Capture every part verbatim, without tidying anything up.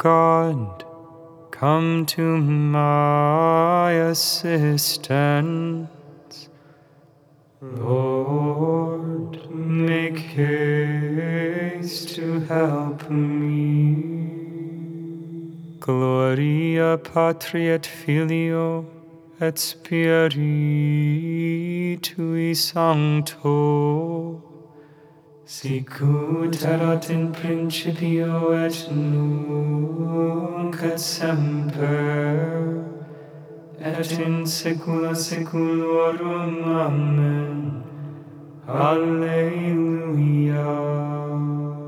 God, come to my assistance. Lord, make haste to help me. Gloria Patri et Filio et Spiritui Sancto, sicut erat in principio et nunc et semper, et in saecula saeculorum. Amen. Alleluia.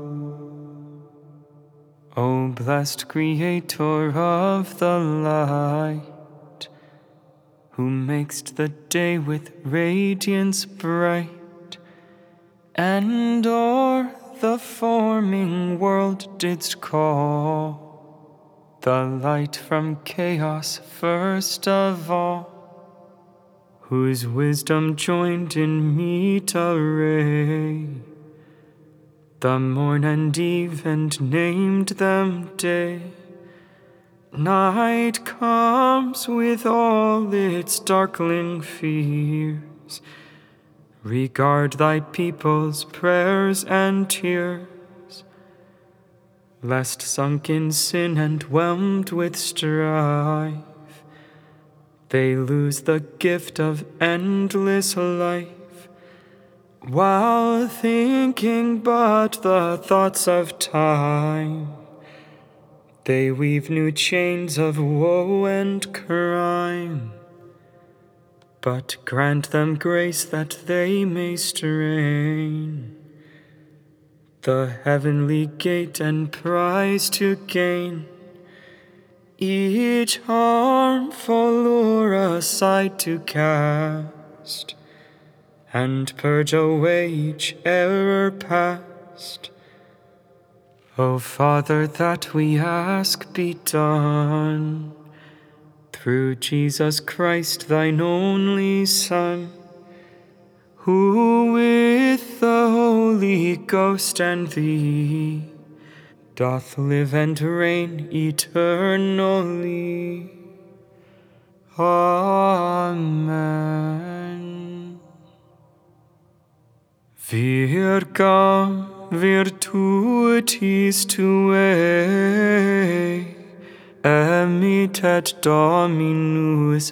O blessed Creator of the light, who makest the day with radiance bright, and o'er the forming world didst call the light from chaos first of all, whose wisdom joined in meet array the morn and eve, and named them day. Night comes with all its darkling fears. Regard thy people's prayers and tears, lest sunk in sin and whelmed with strife, they lose the gift of endless life. While thinking but the thoughts of time, they weave new chains of woe and crime. But grant them grace that they may strain the heavenly gate and prize to gain, each harmful lure aside to cast, and purge away each error past. O Father, that we ask be done, through Jesus Christ, thine only Son, who with the Holy Ghost and thee doth live and reign eternally. Amen. Virgam virtutis tuae emitet Dominus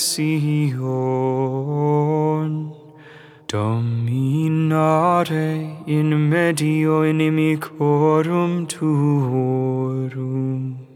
exeunt, dominare in medio inimicorum tuorum.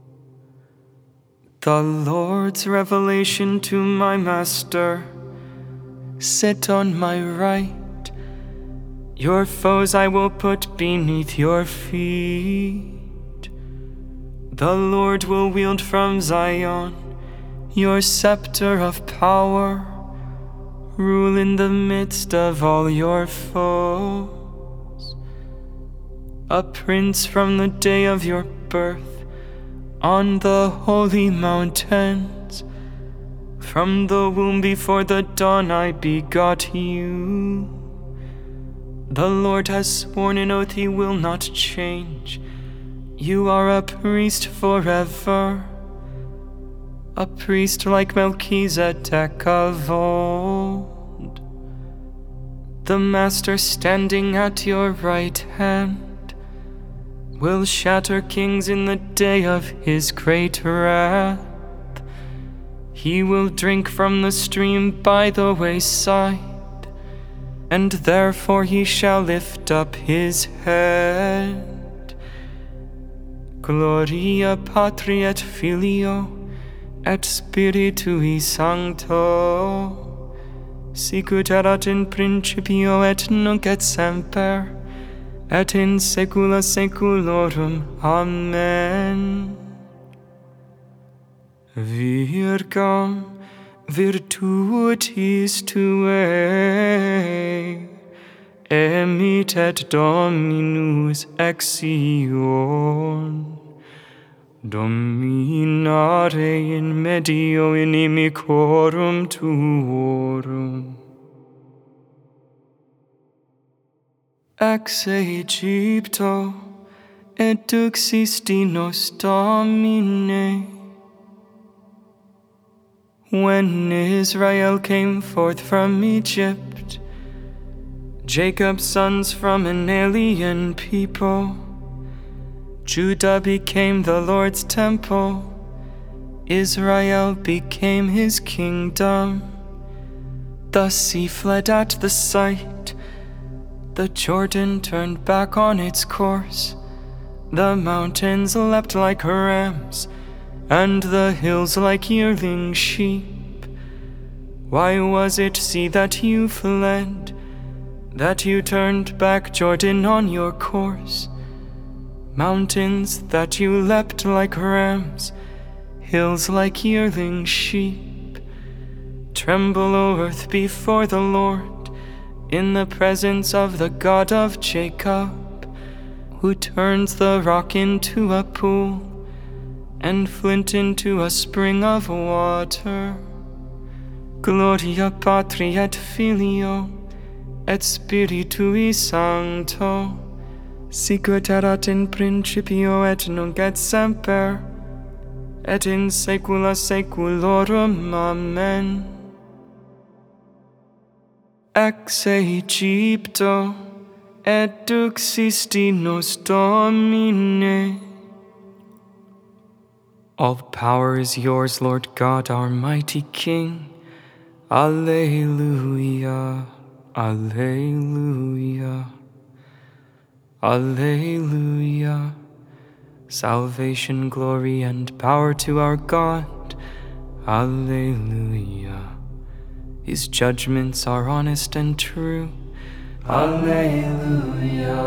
The Lord's revelation to my Master: sit on my right, your foes I will put beneath your feet. The Lord will wield from Zion your scepter of power, rule in the midst of all your foes. A prince from the day of your birth on the holy mountains, from the womb before the dawn I begot you. The Lord has sworn an oath he will not change. You are a priest forever, a priest like Melchizedek of old. The Master standing at your right hand will shatter kings in the day of his great wrath. He will drink from the stream by the wayside, and therefore he shall lift up his head. Gloria Patri et Filio et Spiritui Sancto, sicut erat in principio et nunc et semper, et in saecula saeculorum. Amen. Virgam virtutis tuae emitet Dominus exeunt, dominare in medio inimicorum tuorum. Ex Aegypto et duxistis nos Domine. When Israel came forth from Egypt, Jacob's sons from an alien people, Judah became the Lord's temple, Israel became his kingdom. The sea fled at the sight, the Jordan turned back on its course, the mountains leapt like rams, and the hills like yearling sheep. Why was it, sea, that you fled, that you turned back, Jordan, on your course? Mountains, that you leapt like rams, hills like yearling sheep. Tremble, O earth, before the Lord, in the presence of the God of Jacob, who turns the rock into a pool, and flint into a spring of water. Gloria Patri et Filio, et Spiritui Sancto, sicut erat in principio et nunc et semper, et in saecula saeculorum. Amen. Ex Egypto, et duxisti nos Domine. All power is yours, Lord God, our mighty King. Alleluia, alleluia, alleluia. Salvation, glory, and power to our God. Alleluia. His judgments are honest and true. Alleluia,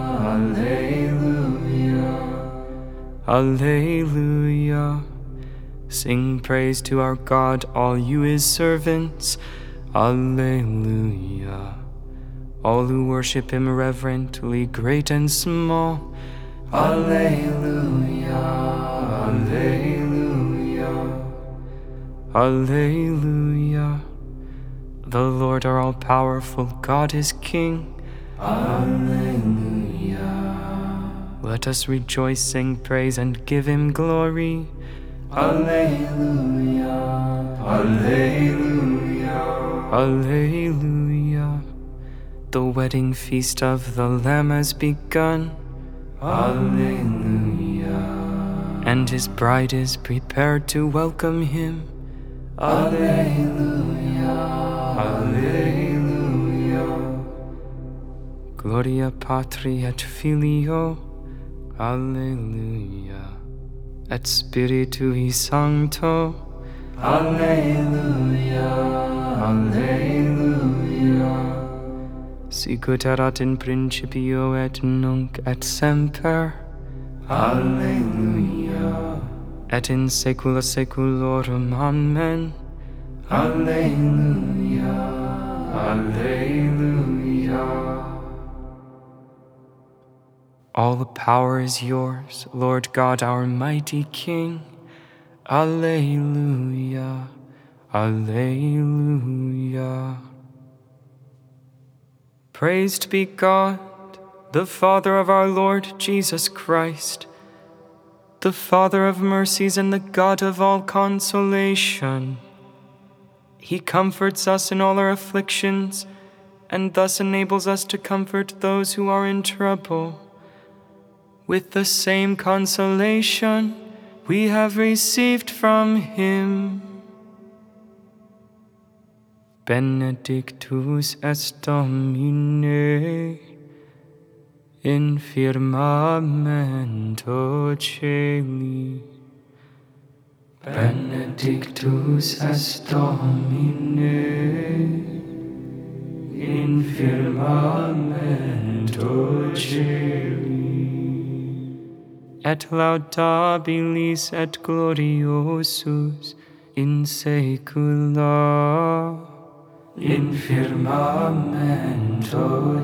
alleluia, alleluia. Sing praise to our God, all you his servants. Alleluia. All who worship him reverently, great and small. Alleluia, alleluia, alleluia. The Lord our all-powerful God is King. Alleluia. Let us rejoice, sing praise, and give him glory. Alleluia, alleluia, alleluia. The wedding feast of the Lamb has begun. Alleluia. And his bride is prepared to welcome him. Alleluia, alleluia. Gloria Patri et Filio, alleluia. Et Spiritui Sancto, alleluia, alleluia. Sicut erat in principio et nunc et semper, alleluia. Et in saecula saeculorum. Amen. Alleluia, alleluia. All the power is yours, Lord God, our mighty King. Alleluia, alleluia. Praised be God, the Father of our Lord Jesus Christ, the Father of mercies and the God of all consolation. He comforts us in all our afflictions, and thus enables us to comfort those who are in trouble. With the same consolation we have received from him. Benedictus est Domine in firmamento celi. Benedictus est Domine in firmamento celi. Et laudabilis et gloriosus in saecula in firmamento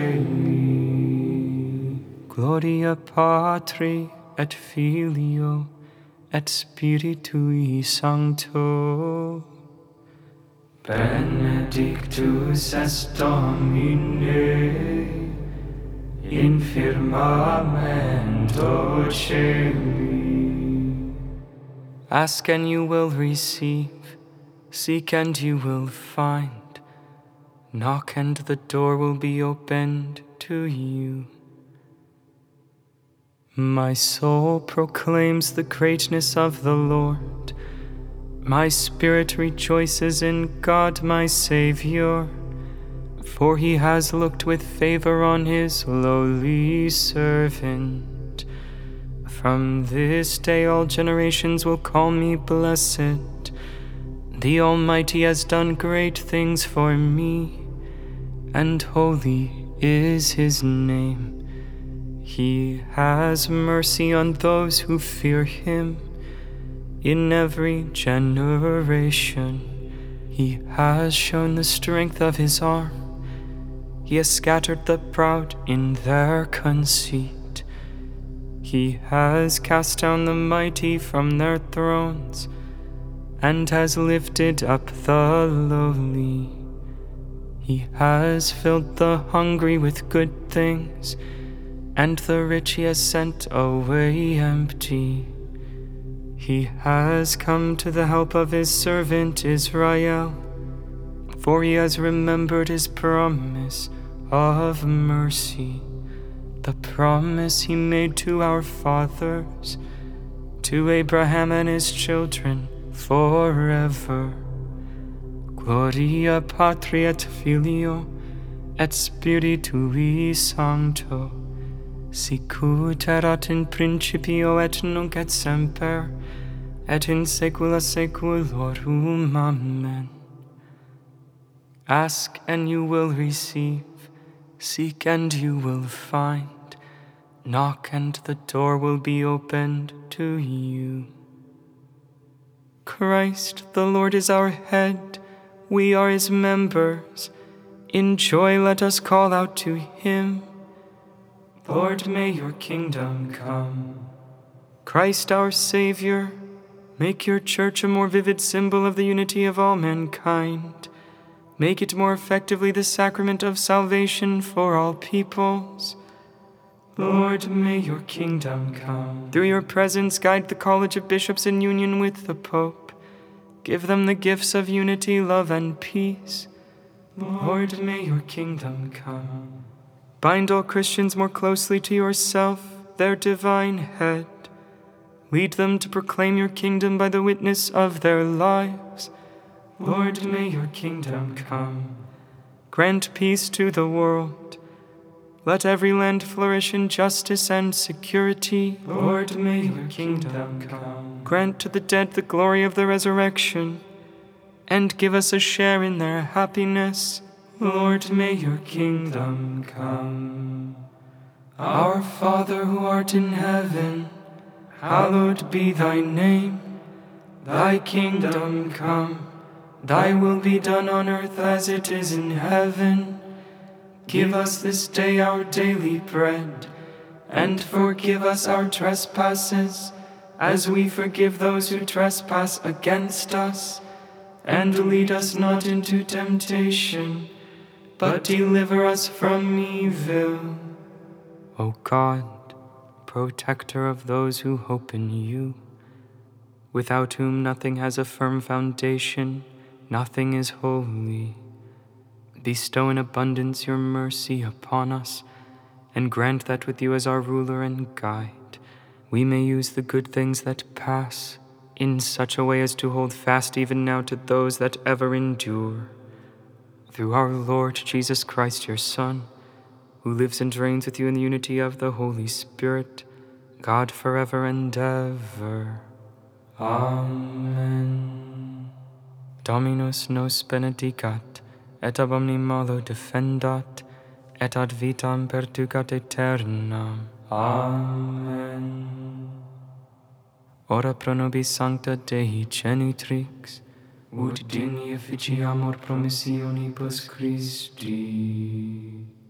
celi. Gloria Patri et Filio et Spiritui Sancto. Benedictus est Domine in firmamento celi. Ask and you will receive, seek and you will find, knock and the door will be opened to you. My soul proclaims the greatness of the Lord. My spirit rejoices in God my Savior, for he has looked with favor on his lowly servant. From this day all generations will call me blessed. The Almighty has done great things for me, and holy is his name. He has mercy on those who fear him. In every generation, he has shown the strength of his arm. He has scattered the proud in their conceit. He has cast down the mighty from their thrones, and has lifted up the lowly. He has filled the hungry with good things, and the rich he has sent away empty. He has come to the help of his servant Israel, for he has remembered his promise of mercy, the promise he made to our fathers, to Abraham and his children forever. Gloria Patri et Filio et Spiritui Sancto, sicut erat in principio et nunc et semper, et in saecula saeculorum. Amen. Ask and you will receive, seek and you will find, knock and the door will be opened to you. Christ the Lord is our head, we are his members. In joy let us call out to him. Lord, may your kingdom come. Christ our Savior, make your church a more vivid symbol of the unity of all mankind. Make it more effectively the sacrament of salvation for all peoples. Lord, may your kingdom come. Through your presence, guide the College of Bishops in union with the Pope. Give them the gifts of unity, love, and peace. Lord, may your kingdom come. Bind all Christians more closely to yourself, their divine head. Lead them to proclaim your kingdom by the witness of their lives. Lord, may your kingdom come. Grant peace to the world. Let every land flourish in justice and security. Lord, may your kingdom come. Grant to the dead the glory of the resurrection, and give us a share in their happiness. Lord, may your kingdom come. Our Father who art in heaven, hallowed be thy name. Thy kingdom come, thy will be done on earth as it is in heaven. Give us this day our daily bread, and forgive us our trespasses, as we forgive those who trespass against us. And lead us not into temptation, but deliver us from evil. O God, protector of those who hope in you, without whom nothing has a firm foundation, nothing is holy, bestow in abundance your mercy upon us, and grant that with you as our ruler and guide, we may use the good things that pass in such a way as to hold fast even now to those that ever endure. Through our Lord Jesus Christ, your Son, who lives and reigns with you in the unity of the Holy Spirit, God forever and ever. Amen. Dominus nos benedicat, et ab omni malo defendat, et ad vitam perducat aeternam. Amen. Ora pro nobis sancta Dei genitrix, ut digni efficiamur promissionibus Christi.